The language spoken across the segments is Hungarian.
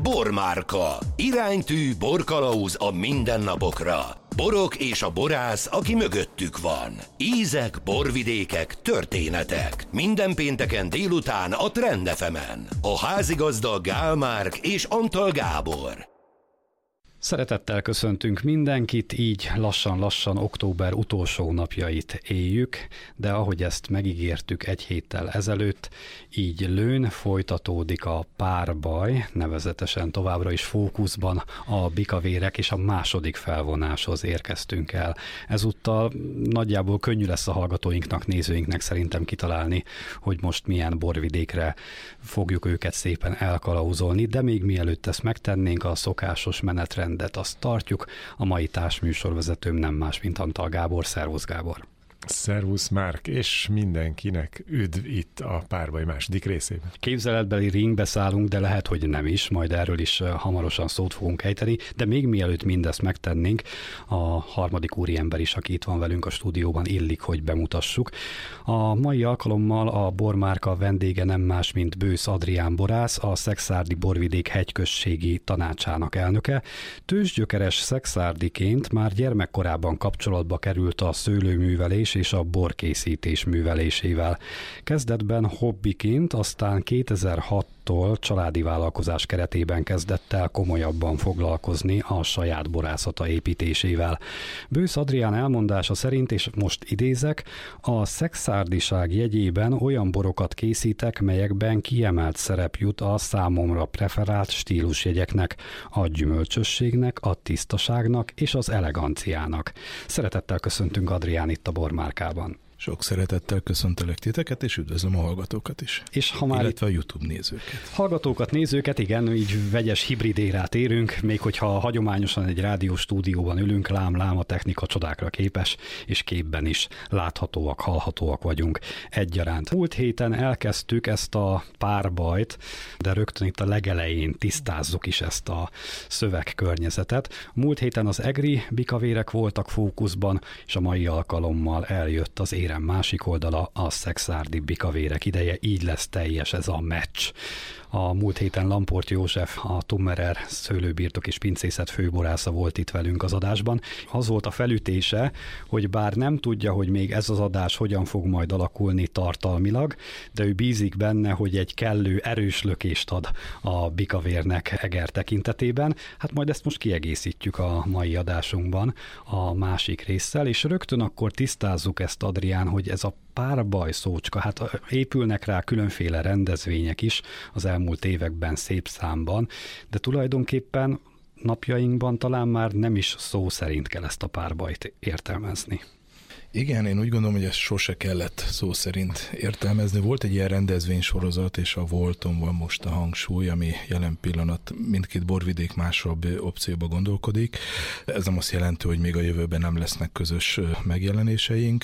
Bormárka. Iránytű, borkalauz a mindennapokra. Borok és a borász, aki mögöttük van. Ízek, borvidékek, történetek. Minden pénteken délután a Trend FM-en. A házigazda Gál Márk és Antal Gábor. Szeretettel köszöntünk mindenkit, így lassan-lassan október utolsó napjait éljük, de ahogy ezt megígértük egy héttel ezelőtt, így lőn folytatódik a párbaj, nevezetesen továbbra is fókuszban a bikavérek, és a második felvonáshoz érkeztünk el. Ezúttal nagyjából könnyű lesz a hallgatóinknak, nézőinknek szerintem kitalálni, hogy most milyen borvidékre fogjuk őket szépen elkalauzolni, de még mielőtt ezt megtennénk, a szokásos menetrendet azt tartjuk. A mai társműsorvezetőm nem más, mint Antal Gábor. Szervusz, Gábor! Szervusz, Márk, és mindenkinek üdv itt a párbaj második részében. Képzeletbeli ringbe szállunk, de lehet, hogy nem is, majd erről is hamarosan szót fogunk ejteni, de még mielőtt mindezt megtennénk, a harmadik úriember is, aki itt van velünk a stúdióban, illik, hogy bemutassuk. A mai alkalommal a Bormárka vendége nem más, mint Bősz Adrián borász, a Szekszárdi Borvidék hegyközségi tanácsának elnöke. Tőzsgyökeres szekszárdiként már gyermekkorában kapcsolatba került a szőlőművelés és a borkészítés művelésével. Kezdetben hobbiként, aztán 2006-tól családi vállalkozás keretében kezdett el komolyabban foglalkozni a saját borászata építésével. Bősz Adrián elmondása szerint, és most idézek, a szekszárdiság jegyében olyan borokat készítek, melyekben kiemelt szerep jut a számomra preferált stílusjegyeknek, a gyümölcsösségnek, a tisztaságnak és az eleganciának. Szeretettel köszöntünk, Adrián, itt a Bormárkában. Sok szeretettel köszöntelek titeket, és üdvözlöm a hallgatókat is. És ha már illetve a YouTube nézőket. Hallgatókat, nézőket, igen, így vegyes hibrid érát érünk, még hogyha hagyományosan egy rádiós stúdióban ülünk, lám a technika csodákra képes, és képben is láthatóak, hallhatóak vagyunk egyaránt. Múlt héten elkezdtük ezt a párbajt, de rögtön itt a legelején tisztázzuk is ezt a szövegkörnyezetet. Múlt héten az egri bikavérek voltak fókuszban, és a mai alkalommal eljött az érem másik oldala, a szekszárdi bikavérek ideje, így lesz teljes ez a meccs. A múlt héten Lamport József, a Tummerer szőlőbirtok és pincészet főborásza volt itt velünk az adásban. Az volt a felütése, hogy bár nem tudja, hogy még ez az adás hogyan fog majd alakulni tartalmilag, de ő bízik benne, hogy egy kellő erős lökést ad a bikavérnek Eger tekintetében. Hát majd ezt most kiegészítjük a mai adásunkban a másik résszel, és rögtön akkor tisztázzuk ezt, Adrián, hogy ez a párbaj szócska, hát épülnek rá különféle rendezvények is az elmúlt években szép számban, de tulajdonképpen napjainkban talán már nem is szó szerint kell ezt a párbajt értelmezni. Igen, én úgy gondolom, hogy ezt sose kellett szó szerint értelmezni. Volt egy ilyen rendezvénysorozat, és a volton van most a hangsúly, ami jelen pillanat mindkét borvidék másabb opcióba gondolkodik. Ez nem azt jelenti, hogy még a jövőben nem lesznek közös megjelenéseink,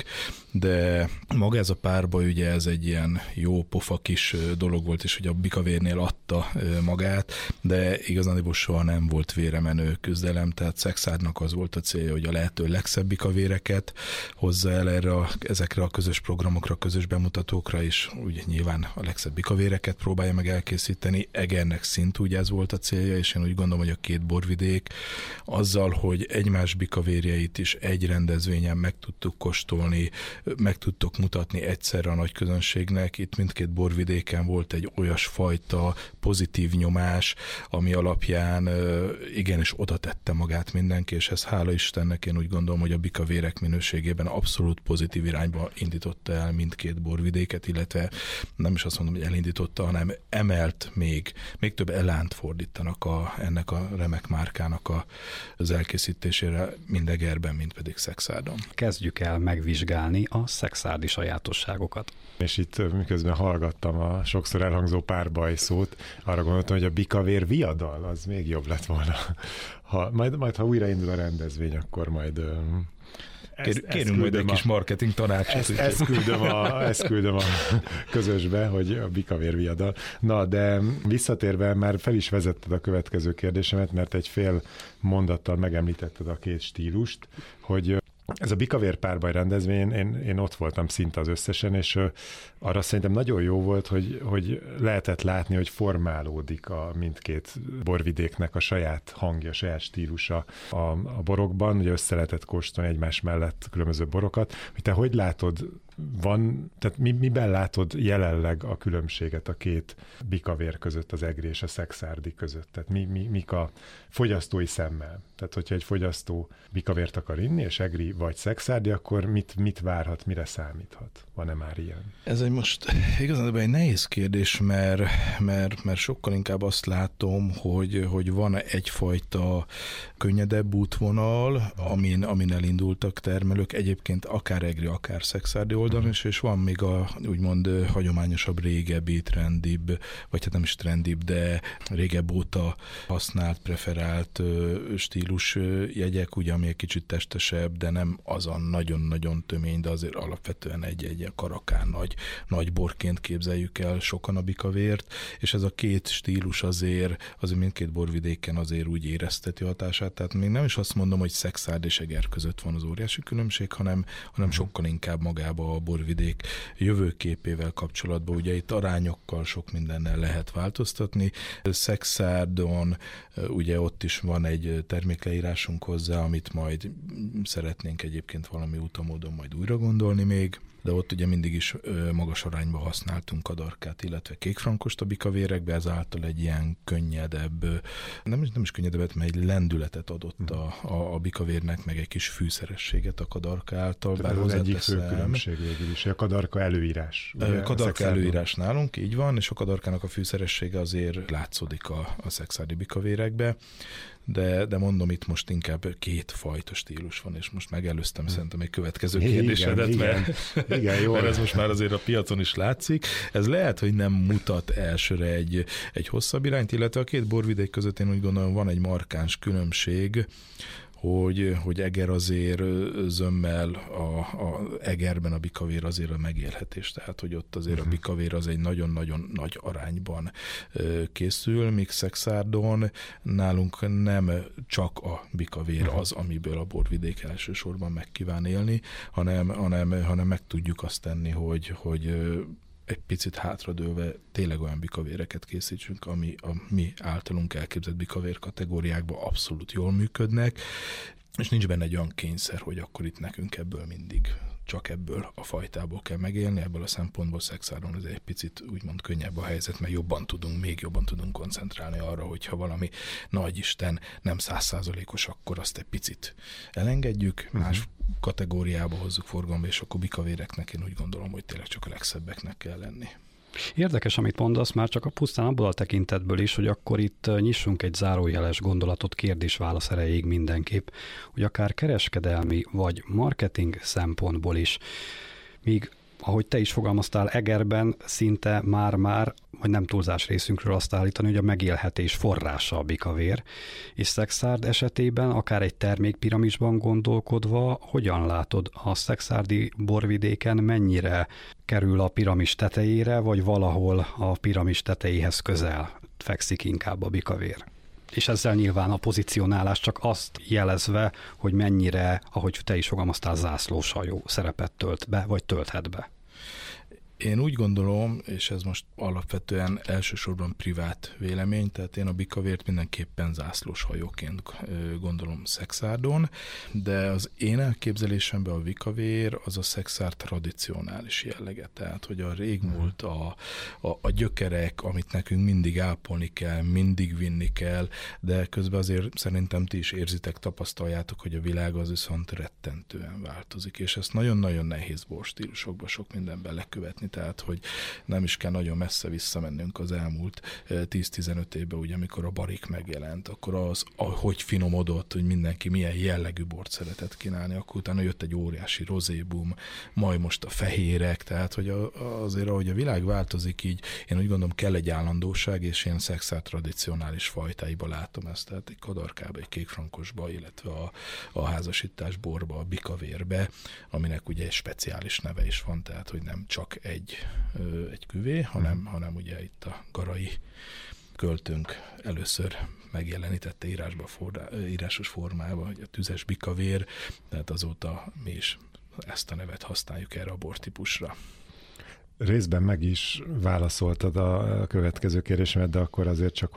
de maga ez a párbaj, ugye ez egy ilyen jó pofa kis dolog volt, és hogy a bikavérnél adta magát, de igazán soha nem volt véremenő küzdelem, tehát Szekszárdnak az volt a célja, hogy a lehető legszebb bikavéreket hozzá el ezekre a közös programokra, közös bemutatókra is, ugye nyilván a legszebb bikavéreket próbálja meg elkészíteni. Egernek szintúgy ez volt a célja, és én úgy gondolom, hogy a két borvidék azzal, hogy egymás bikavérjeit is egy rendezvényen meg tudtuk kóstolni, meg tudtuk mutatni egyszerre a nagy közönségnek. Itt mindkét borvidéken volt egy olyasfajta pozitív nyomás, ami alapján igenis oda tette magát mindenki, és ez hála Istennek, én úgy gondolom, hogy a bikavérek minőségében abszolút pozitív irányba indította el mindkét borvidéket, illetve nem is azt mondom, hogy elindította, hanem emelt még több elánt fordítanak ennek a remek márkának az elkészítésére, mind Egerben, mind pedig Szekszárdon. Kezdjük el megvizsgálni a szekszárdi sajátosságokat. És itt miközben hallgattam a sokszor elhangzó párbaj szót, arra gondoltam, hogy a bikavér viadal, az még jobb lett volna. Majd ha újraindul a rendezvény, akkor majd... Kérünk majd egy kis marketing tanácsot. Ezt küldöm a közösbe, hogy a bikavér viadal. Na, de visszatérve már fel is vezetted a következő kérdésemet, mert egy fél mondattal megemlítetted a két stílust, hogy Ez a bikavér párbaj rendezvény, én ott voltam szinte az összesen, és arra szerintem nagyon jó volt, hogy lehetett látni, hogy formálódik a mindkét borvidéknek a saját hangja, a saját stílusa a borokban, ugye össze lehetett kóstolni egymás mellett különböző borokat. Te hogy látod, tehát miben látod jelenleg a különbséget a két bikavér között, az egri és a szekszárdi között? Tehát mik a fogyasztói szemmel? Tehát, hogyha egy fogyasztó bikavért akar inni, és egri vagy szekszárdi, akkor mit várhat, mire számíthat? Van-e már ilyen? Ez most igazán egy nehéz kérdés, mert sokkal inkább azt látom, hogy van egyfajta könnyedebb útvonal, amin elindultak termelők, egyébként akár egri, akár szekszárdi oldalon is, és van még a úgymond hagyományosabb, régebbi, trendibb, vagy hát nem is trendibb, de régebb óta használt, preferált stílus jegyek, ugye, ami egy kicsit testesebb, de nem az a nagyon-nagyon tömény, de azért alapvetően egy karakán nagy borként képzeljük el sokan a bikavért, és ez a két stílus azért mindkét borvidéken azért úgy érezteti hatását, tehát még nem is azt mondom, hogy szekszárd és eger között van az óriási különbség, hanem sokkal inkább magába a borvidék jövőképével kapcsolatban, ugye itt arányokkal sok mindennel lehet változtatni. Szekszárdon ugye ott is van egy termékleírásunk hozzá, amit majd szeretnénk egyébként valami úton módon majd újra gondolni még, de ott ugye mindig is magas arányban használtunk kadarkát, illetve kékfrankost a bikavérekbe, ezáltal egy ilyen könnyedebb, nem is könnyedebb, mert egy lendületet adott a bikavérnek, meg egy kis fűszerességet a kadarka által. Tehát az egyik fő különbség végül is, a kadarka előírás. Kadarka előírás nálunk, így van, és a kadarkának a fűszeressége azért látszódik a szekszárdi bikavérekbe. De mondom, itt most inkább két fajta stílus van, és most megelőztem szerintem egy következő kérdésedet, igen, jó. Mert ez most már azért a piacon is látszik. Ez lehet, hogy nem mutat elsőre egy hosszabb irányt, illetve a két borvidék között én úgy gondolom van egy markáns különbség, hogy eger azért zömmel, a egerben a bikavér azért a megélhetés, tehát hogy ott azért a bikavér az egy nagyon-nagyon nagy arányban készül, míg Szekszárdon nálunk nem csak a bikavér az, amiből a borvidék elsősorban meg kíván élni, hanem meg tudjuk azt tenni, hogy egy picit hátradőlve tényleg olyan bikavéreket készítsünk, ami a mi általunk elképzelt bikavér kategóriákban abszolút jól működnek, és nincs benne egy olyan kényszer, hogy akkor itt nekünk ebből mindig csak ebből a fajtából kell megélni, ebből a szempontból Szekszárdon ez egy picit úgymond könnyebb a helyzet, mert még jobban tudunk koncentrálni arra, hogyha valami nagy Isten nem 100%-os, akkor azt egy picit elengedjük, más kategóriába hozzuk forgalomba, és akkor bikavéreknek én úgy gondolom, hogy tényleg csak a legszebbeknek kell lenni. Érdekes, amit mondasz, már csak a pusztán abból a tekintetből is, hogy akkor itt nyissunk egy zárójeles gondolatot kérdés-válasz erejéig mindenképp, hogy akár kereskedelmi vagy marketing szempontból is, míg ahogy te is fogalmaztál, egerben szinte már, vagy nem túlzás részünkről azt állítani, hogy a megélhetés forrása a bikavér, és Szekszárd esetében akár egy termékpiramisban gondolkodva, hogyan látod a szekszárdi borvidéken, mennyire kerül a piramis tetejére, vagy valahol a piramis tetejéhez közel fekszik inkább a bikavér? És ezzel nyilván a pozicionálás csak azt jelezve, hogy mennyire, ahogy te is fogalmaztál, zászlóshajó szerepet tölt be, vagy tölthet be. Én úgy gondolom, és ez most alapvetően elsősorban privát vélemény, tehát én a bikavért mindenképpen zászlóshajóként gondolom Szekszárdon, de az én elképzelésemben a bikavér az a Szekszárd tradicionális jellege, tehát hogy a régmúlt, a gyökerek, amit nekünk mindig ápolni kell, mindig vinni kell, de közben azért szerintem ti is érzitek, tapasztaljátok, hogy a világ az viszont rettentően változik, és ezt nagyon-nagyon nehéz borstílusokba sok mindenben lekövetni. Tehát, hogy nem is kell nagyon messze visszamennünk az elmúlt 10-15 évben, ugye, amikor a barik megjelent, akkor hogy finomodott, hogy mindenki milyen jellegű bort szeretett kínálni, akkor utána jött egy óriási rozébum, majd most a fehérek, tehát, hogy azért, ahogy a világ változik, így én úgy gondolom, kell egy állandóság, és én Szekszád tradicionális fajtáiba látom ezt, tehát egy kadarkába, egy kékfrankosba, illetve a házasítás borba, a bikavérbe, aminek ugye egy speciális neve is van, tehát, hogy nem csak egy küvé, hanem ugye itt a garai költőnk először megjelenítette írásos formában, hogy a tüzes bikavér, tehát azóta mi is ezt a nevet használjuk erre a bortípusra. Részben meg is válaszoltad a következő kérdésemet, de akkor azért csak,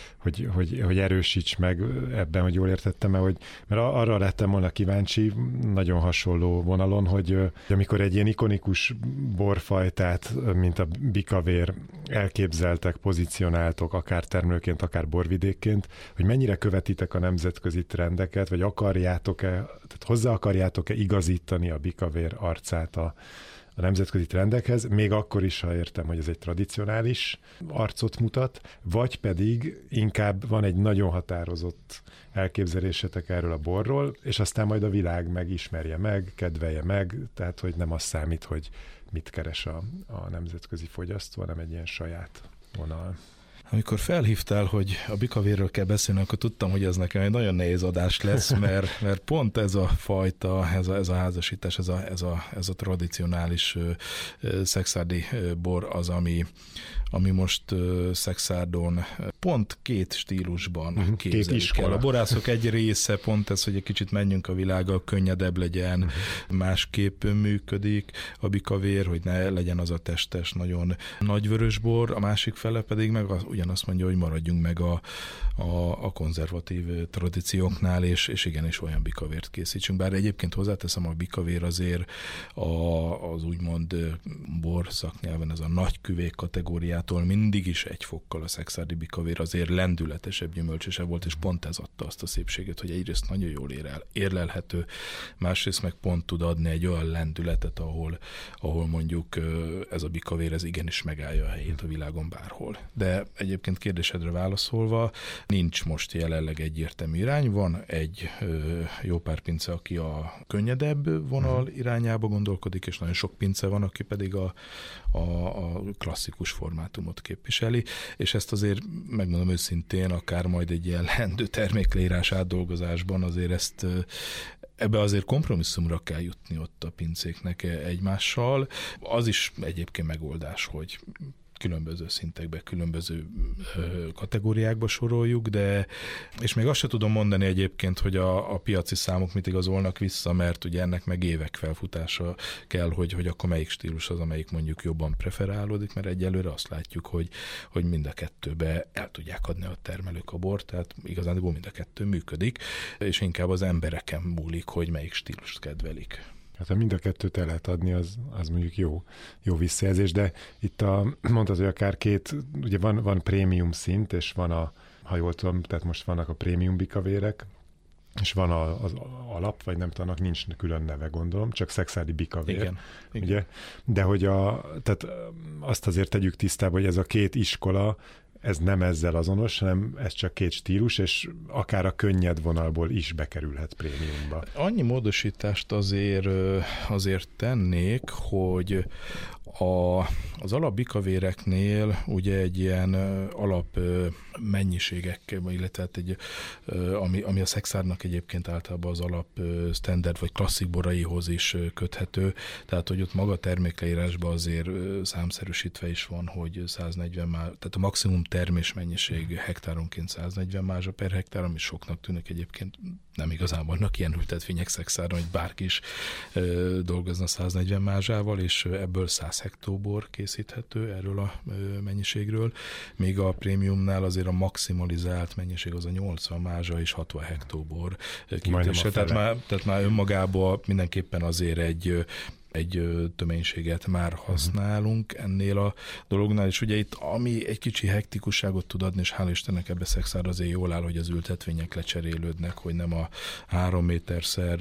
hogy erősíts meg ebben, hogy jól értettem, mert arra lettem volna kíváncsi, nagyon hasonló vonalon, hogy amikor egy ilyen ikonikus borfajtát, mint a bikavér elképzeltek, pozícionáltok, akár termelőként, akár borvidékként, hogy mennyire követitek a nemzetközi trendeket, vagy tehát hozzá akarjátok-e igazítani a bikavér arcát a nemzetközi trendekhez, még akkor is, ha értem, hogy ez egy tradicionális arcot mutat, vagy pedig inkább van egy nagyon határozott elképzelésetek erről a borról, és aztán majd a világ megismerje meg, kedvelje meg, tehát hogy nem az számít, hogy mit keres a nemzetközi fogyasztó, hanem egy ilyen saját vonal. Amikor felhívtál, hogy a bikavérről kell beszélni, akkor tudtam, hogy ez nekem egy nagyon nehéz adás lesz, mert pont ez a fajta, ez a házasítás, ez a tradicionális szekszárdi bor az, ami most Szekszárdon pont két stílusban képzelik el. A borászok egy része pont ez, hogy egy kicsit menjünk a világgal, könnyedebb legyen, másképp működik a bikavér, hogy ne legyen az a testes, nagyon nagy vörösbor, a másik fele pedig meg ugyanazt mondja, hogy maradjunk meg a konzervatív tradícióknál, és igenis olyan bikavért készítsünk. Bár egyébként hozzáteszem, a bikavér azért az úgymond bor szaknyelven ez a nagy küvék kategóriától mindig is egy fokkal a szekszárdi bikavér azért lendületesebb, gyümölcsösebb volt, és pont ez adta azt a szépséget, hogy egyrészt nagyon jól érlelhető, másrészt meg pont tud adni egy olyan lendületet, ahol mondjuk ez a bikavér ez igenis megállja a helyét a világon bárhol. De egyébként kérdésedre válaszolva, nincs most jelenleg egyértelmű irány, van egy jó pár pince, aki a könnyedebb vonal irányába gondolkodik, és nagyon sok pince van, aki pedig a klasszikus formátumot képviseli, és ezt azért megmondom őszintén, akár majd egy ilyen leendő termékleírás átdolgozásban azért ebbe azért kompromisszumra kell jutni ott a pincéknek egymással. Az is egyébként megoldás, hogy különböző szintekbe, különböző kategóriákba soroljuk, és még azt se tudom mondani egyébként, hogy a piaci számok mit igazolnak vissza, mert ugye ennek meg évek felfutása kell, hogy akkor melyik stílus az, amelyik mondjuk jobban preferálódik, mert egyelőre azt látjuk, hogy mind a kettőbe el tudják adni a termelők a bort, tehát igazán mind a kettő működik, és inkább az embereken múlik, hogy melyik stílust kedvelik. Hát ha mind a kettőt el lehet adni, az mondjuk jó visszajelzés, de itt mondtad, hogy akár ugye van prémium szint, és van ha jól tudom, tehát most vannak a prémium bikavérek, és van az alap, vagy nem tudom, annak nincs külön neve, gondolom, csak szekszárdi bikavér. Igen. Ugye? De hogy tehát azt azért tegyük tisztába, hogy ez a két iskola, ez nem ezzel azonos, hanem ez csak két stílus, és akár a könnyed vonalból is bekerülhet prémiumba. Annyi módosítást azért tennék, hogy az alapbikavéreknél ugye egy ilyen alap mennyiségekkel, illetve ami a Szekszárdnak egyébként általában az alap standard vagy klasszik boraihoz is köthető, tehát hogy ott maga termékleírásban azért számszerűsítve is van, hogy 140 tehát a maximum termésmennyiség hektáronként 140 mázsa per hektár, ami soknak tűnik, egyébként nem igazán vannak ilyen ültetvények Szekszárdon, hogy bárki is dolgozna 140 mázsával, és ebből 100 hektóbor készíthető erről a mennyiségről, míg a prémiumnál azért a maximalizált mennyiség az a 80 mázsa és 60 hektóbor képvisel. Tehát már önmagában mindenképpen azért egy töménységet már használunk ennél a dolognál, és ugye itt ami egy kicsi hektikusságot tud adni, és hál' Istennek ebbe Szekszárd azért jól áll, hogy az ültetvények lecserélődnek, hogy nem a 3 méterszer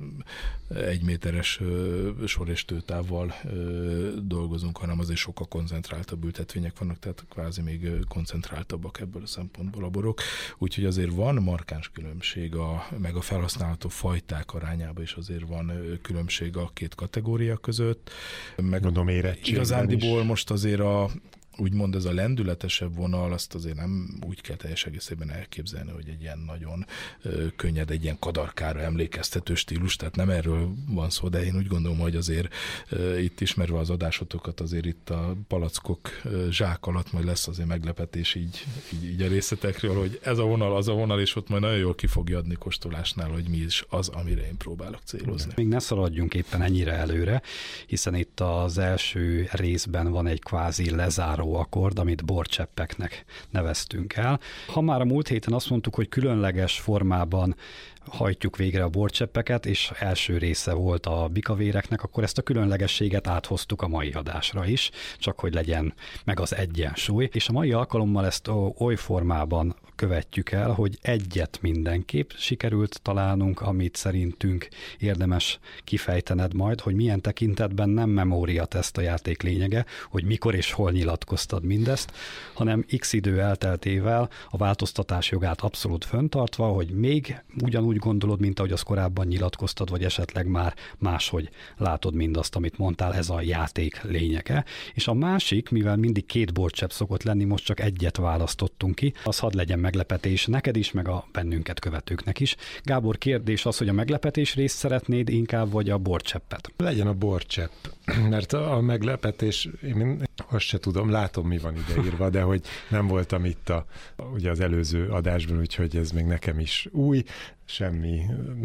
1 méteres sor és tőtávval dolgozunk, hanem azért sokkal koncentráltabb ültetvények vannak, tehát kvázi még koncentráltabbak ebből a szempontból a borok. Úgyhogy azért van markáns különbség, meg a felhasználható fajták arányában is azért van különbség a két kategória között. Meg gondolom érettségben igazándiból is. Most azért úgymond ez a lendületesebb vonal, azt azért nem úgy kell teljes egészében elképzelni, hogy egy ilyen nagyon könnyed, egy ilyen kadarkára emlékeztető stílus, tehát nem erről van szó, de én úgy gondolom, hogy azért itt ismerve az adásotokat, azért itt a palackok zsák alatt majd lesz azért meglepetés így a részletekről, hogy ez a vonal, az a vonal, és ott majd nagyon jól ki fogja adni kóstolásnál, hogy mi is az, amire én próbálok célozni. Még ne szaladjunk éppen ennyire előre, hiszen itt az első részben van egy kvázi lezáró akkord, amit borcseppeknek neveztünk el. Ha már a múlt héten azt mondtuk, hogy különleges formában hajtjuk végre a borcseppeket, és első része volt a bikavéreknek, akkor ezt a különlegességet áthoztuk a mai adásra is, csak hogy legyen meg az egyensúly, és a mai alkalommal ezt oly formában követjük el, hogy egyet mindenképp sikerült találnunk, amit szerintünk érdemes kifejtened majd, hogy milyen tekintetben nem memóriateszt a játék lényege, hogy mikor és hol nyilatkoztad mindezt, hanem x idő elteltével a változtatás jogát abszolút fenntartva, hogy még ugyanúgy gondolod, mint ahogy azt korábban nyilatkoztad, vagy esetleg már máshogy látod mindazt, amit mondtál, ez a játék lényege. És a másik, mivel mindig 2 borcsepp szokott lenni, most csak egyet választottunk ki, az hadd legyen meglepetés neked is, meg a bennünket követőknek is. Gábor, kérdés az, hogy a meglepetés részt szeretnéd inkább, vagy a borcseppet? Legyen a borcsepp, mert a meglepetés, én azt se tudom, látom, mi van ideírva, de hogy nem voltam itt ugye az előző adásban, úgyhogy ez még nekem is új, semmi,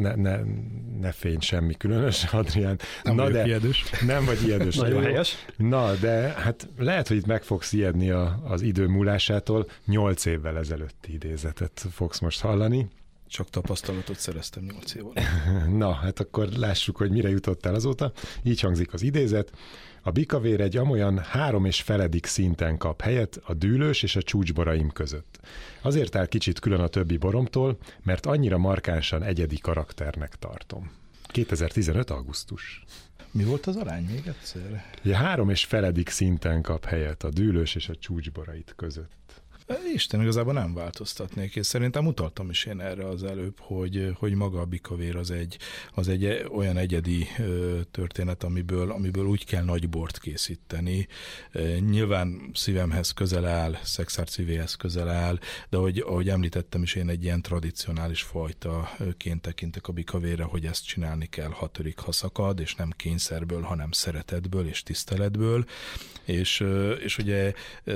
ne félj, semmi különös, Adrián. Nem vagyok ijedős. Nem vagy ijedős. Nagyon helyes. Na, de hát lehet, hogy itt meg fogsz ijedni az idő múlásától. 8 évvel ezelőtti idézetet fogsz most hallani. Csak tapasztalatot szereztem 8 év alatt. Na, hát akkor lássuk, hogy mire jutottál azóta. Így hangzik az idézet. A bikavér egy amolyan 3,5 szinten kap helyet a dűlős és a csúcsboraim között. Azért áll kicsit külön a többi boromtól, mert annyira markánsan egyedi karakternek tartom. 2015. augusztus. Mi volt az arány még egyszer? 3,5 szinten kap helyet a dűlős és a csúcsborait között. Isten, igazából nem változtatnék, és szerintem utaltam is én erre az előbb, hogy maga a bikavér az egy olyan egyedi történet, amiből úgy kell nagy bort készíteni. Nyilván szívemhez közel áll, Szexárd szívéhez közel áll, de ahogy említettem is, én egy ilyen tradicionális fajtaként tekintek a bikavérre, hogy ezt csinálni kell, ha törik, ha szakad, és nem kényszerből, hanem szeretetből és tiszteletből. És ugye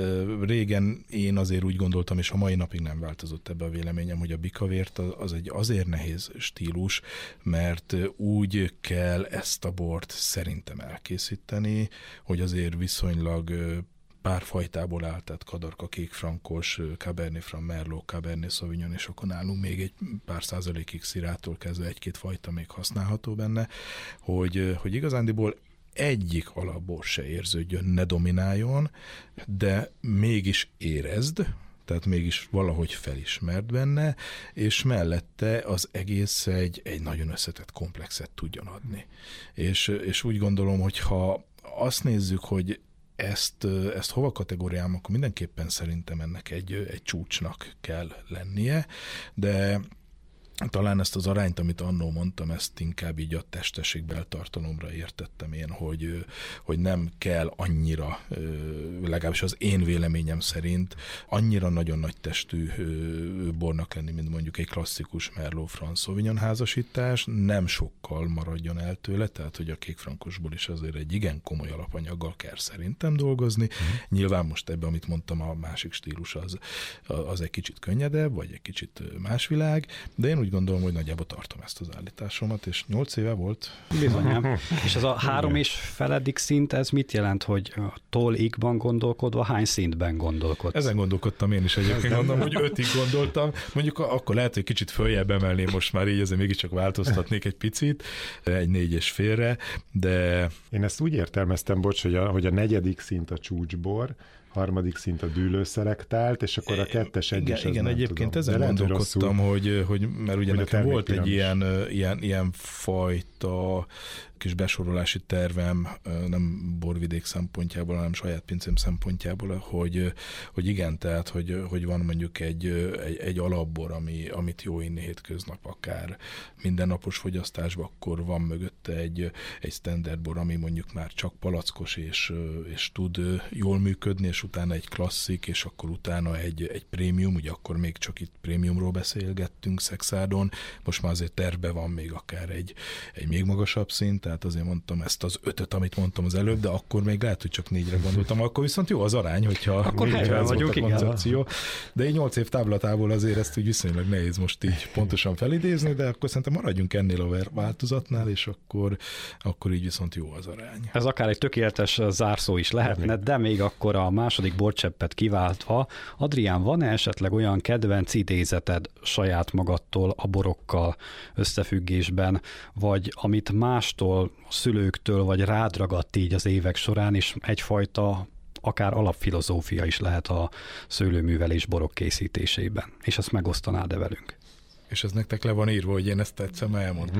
régen én azért úgy gondoltam, és a mai napig nem változott ebbe a véleményem, hogy a bikavért az egy azért nehéz stílus, mert úgy kell ezt a bort szerintem elkészíteni, hogy azért viszonylag pár fajtából áll, tehát kadarka, kékfrankos, Cabernet Franc, Merlot, Cabernet Sauvignon, és akkor nálunk még egy pár százalékig szirától kezdve 1-2 fajta még használható benne, hogy igazándiból egyik alapból se érződjön, ne domináljon, de mégis érezd, tehát mégis valahogy felismerd benne, és mellette az egész egy nagyon összetett komplexet tudjon adni. És úgy gondolom, hogy ha azt nézzük, hogy ezt hova kategóriálom, akkor mindenképpen szerintem ennek egy csúcsnak kell lennie, de talán ezt az arányt, amit annól mondtam, ezt inkább így a testesség beltartalomra értettem én, hogy nem kell annyira, legalábbis az én véleményem szerint, annyira nagyon nagy testű bornak lenni, mint mondjuk egy klasszikus Merlot Franc Sauvignon házasítás, nem sokkal maradjon el tőle, tehát hogy a kékfrankosból is azért egy igen komoly alapanyaggal kell szerintem dolgozni. Nyilván most ebben, amit mondtam, a másik stílus az egy kicsit könnyedebb, vagy egy kicsit más világ, de én úgy gondolom, hogy nagyjából tartom ezt az állításomat, és 8 éve volt. Bizonyám. És ez a 3,5 szint, ez mit jelent, hogy tól-ig-ban gondolkodva, hány szintben gondolkodsz? Ezen gondolkodtam én is egyébként, mondom, hogy 5-ig gondoltam. Mondjuk akkor lehet, hogy kicsit följebb emelném most már így, azért mégiscsak változtatnék egy picit, egy 4,5-re, de... Én ezt úgy értelmeztem, bocs, hogy a 4. szint a csúcsbor, 3. szint a dűlőszelektált, és akkor a 2-es, 1-es. Igen, egyébként tudom. Ezen gondolkodtam, hogy mert ugye nekem volt egy ilyen fajta kis besorolási tervem, nem Borvidék szempontjából, hanem saját pincém szempontjából, hogy igen, tehát, hogy van mondjuk egy alapbor, amit jó inni hétköznap, akár mindennapos fogyasztásban, akkor van mögötte egy standard bor, ami mondjuk már csak palackos, és tud jól működni, és utána egy klasszik, és akkor utána egy prémium, ugye akkor még csak itt prémiumról beszélgettünk Szexádon, most már azért tervben van még akár egy még magasabb szint, tehát azért mondtam ezt az 5-öt, amit mondtam az előbb, de akkor még lehet, hogy csak 4-re gondoltam, akkor viszont jó az arány, hogyha akkor ez volt a koncepció. De egy 8 év távlatából azért ezt úgy viszonylag nehéz most így pontosan felidézni, de akkor szerintem maradjunk ennél a változatnál, és akkor így viszont jó az arány. Ez akár egy tökéletes zárszó is lehetne, de még akkor a második borcseppet kiváltva, Adrián, van-e esetleg olyan kedvenc idézeted saját magadtól a borokkal összefüggésben, vagy amit mástól, a szülőktől, vagy rád ragadt így az évek során, és egyfajta akár alapfilozófia is lehet a szőlőművelés borok készítésében, és ezt megosztanád-e velünk? És ez nektek le van írva, hogy én ezt egyszer elmondtam.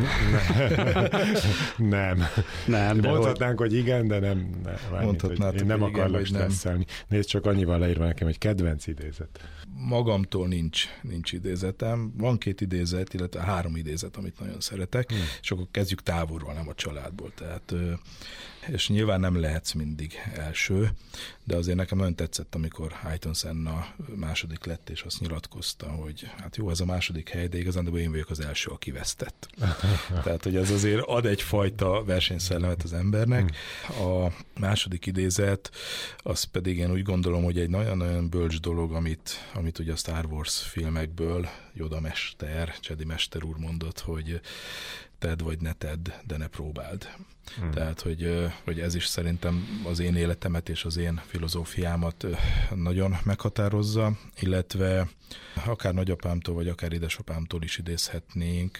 Nem. De mondhatnánk, hogy igen, de nem. Mondhatnátok, én nem akarlak stresszelni. Nézd, csak annyival leírva nekem, hogy kedvenc idézet. Magamtól nincs idézetem. Van 2 idézet, illetve 3 idézet, amit nagyon szeretek, és akkor kezdjük távolról, nem a családból. Tehát, és nyilván nem lehetsz mindig első, de azért nekem nagyon tetszett, amikor Ayrton Senna második lett, és azt nyilatkozta, hogy hát jó, ez a második hely, de igazán én vagyok az első, aki vesztett. Tehát, hogy ez azért ad egyfajta versenyszellemet az embernek. A második idézet, az pedig én úgy gondolom, hogy egy nagyon-nagyon bölcs dolog, amit ugye a Star Wars filmekből Yoda mester, Jedi mester úr mondott, hogy tedd vagy ne tedd, de ne próbáld. Tehát, hogy ez is szerintem az én életemet és az én filozófiámat nagyon meghatározza, illetve akár nagyapámtól, vagy akár édesapámtól is idézhetnénk,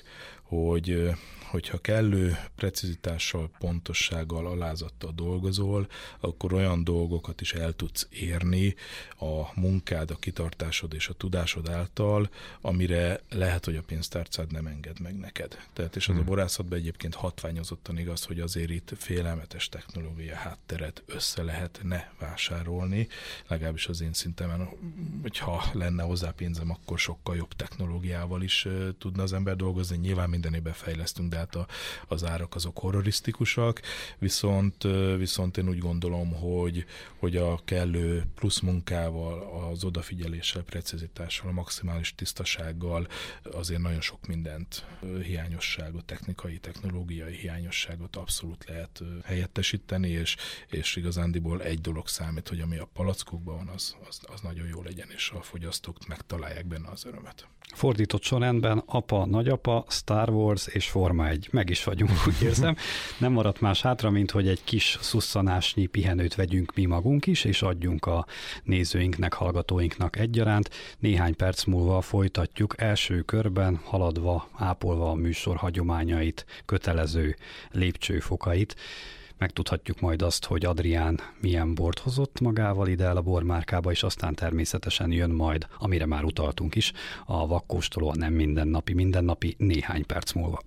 hogyha kellő precizitással, pontossággal, alázattal dolgozol, akkor olyan dolgokat is el tudsz érni a munkád, a kitartásod és a tudásod által, amire lehet, hogy a pénztárcád nem enged meg neked. Tehát és az a borászatban egyébként hatványozottan igaz, hogy azért itt félelmetes technológia hátteret össze lehetne vásárolni, legalábbis az én szintemen, hogyha lenne hozzá pénzem, akkor sokkal jobb technológiával is tudna az ember dolgozni. Nyilván mindenében fejlesztünk, de hát az árak azok horrorisztikusak, viszont én úgy gondolom, hogy a kellő plusz munkával, az odafigyeléssel, precizitással, a maximális tisztasággal azért nagyon sok mindent, hiányosságot, technológiai hiányosságot abszolút lehet helyettesíteni, és igazándiból egy dolog számít, hogy ami a palackokban van, az nagyon jó legyen, és a fogyasztók megtalálják benne az örömet. Fordított sorrendben apa, nagyapa, Star Wars és Forma 1. Meg is vagyunk, úgy érzem. Nem maradt más hátra, mint hogy egy kis szusszanásnyi pihenőt vegyünk mi magunk is, és adjunk a nézőinknek, hallgatóinknak egyaránt. Néhány perc múlva folytatjuk első körben, haladva, ápolva a műsor hagyományait, kötelező lépcsőfokait. Megtudhatjuk majd azt, hogy Adrián milyen bort hozott magával ide el a bormárkába, és aztán természetesen jön majd, amire már utaltunk is, a vakkóstoló, a nem mindennapi néhány perc múlva.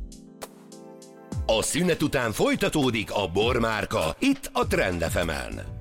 A szünet után folytatódik a bormárka, itt a Trend FM-en.